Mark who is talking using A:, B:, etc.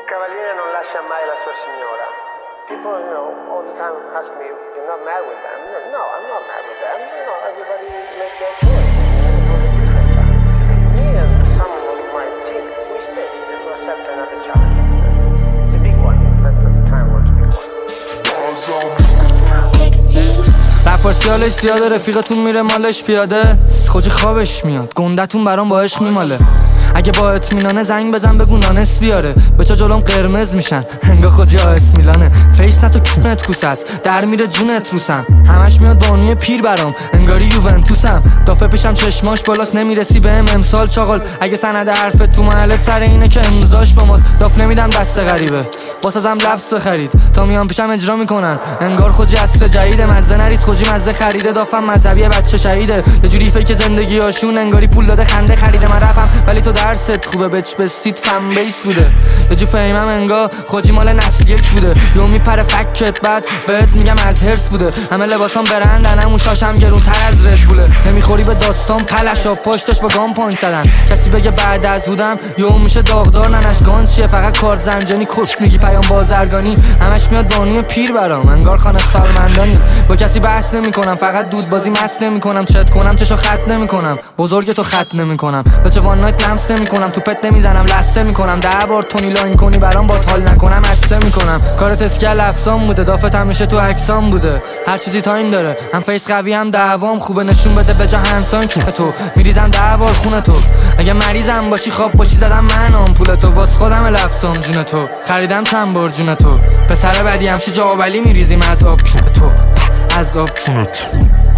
A: cavaliere non lascia mai la sua signora. People, all the time ask me, you're not mad with them? No, I'm not mad with them. Everybody makes their choice. Me and some of my team, we stay to accept another child. It's a big one. That at the time was a big one.
B: رفارسیالش زیاده، رفیقتون میره مالش پیاده، خوجی خوابش میاد، گندتون برام با عشق میماله. اگه با اطمینانه زنگ بزن بگو نانس بیاره، بچا جلوم قرمز میشن انگار خوجی آس میلانه. فیس نه تو کونت کوس است، در میره جونت روسم، همش میاد بانوی پیر برام انگاری یوونتوسم. دافه پیشم چشماش بالاست نمیرسی بهم امسال چاقل. اگه سند حرفت تو محلت سر اینه که امضاش با ماست، داف نمیدم دست غریبه واسازم لفظ بخرید تا میام پیشم اجرا میکنن انگار خوجی عصر جدیده. مزه نریز خوجی مزه خریده، دافم مذهبی بچه شهیده. یه جوری فیک زندگی هاشون انگاری پول داده خنده خریده. من رپم ولی تو درست خوبه، بچ بستید فن بیس بوده. یه جو فهمم انگار خوجی مال نسل یک بوده. یو میپره فکت بعد بهت میگم از هرس بوده. همه لباسام برندن همون شاشم گرونتر از ردبوله. نمیخوری به داستان پلشا پشتش با گام پوینت زدن. کسی بگه بعد از هودم یو میشه داغدار ننش گان چیه، فقط کارت زنجانی کت میگی پیام بازرگانی. همش میاد بانوی پیر برام انگار خانه سالمندانی. با کسی بحث نمیکنم، فقط دود بازی مست نمیکنم. چت کنم چشو خط نمیکنم، بزرگ تو خط نمیکنم. بچه وان نایت لمس نمیکنم، توپت نمیزنم لسه میکنم. 10 بار تونی لاین کنی برام با حال نکنم عطسه میکنم. کارت اسکل افسان بوده، دافت همیشه تو عکسام بوده. هر چیزی تایم داره، هم فیس قوی هم دعوام خوبه. نشون بده به جا هنسان چونه تو میریزم 10 بار خونه تو. اگه مریضم باشی خواب باشی زدم من آمپول تو، واس خودم لفظام جون تو خریدم چند بار جون تو. پسر بدی همشی جا ولی میریزیم از آب چونه تو، از آب چونه تو.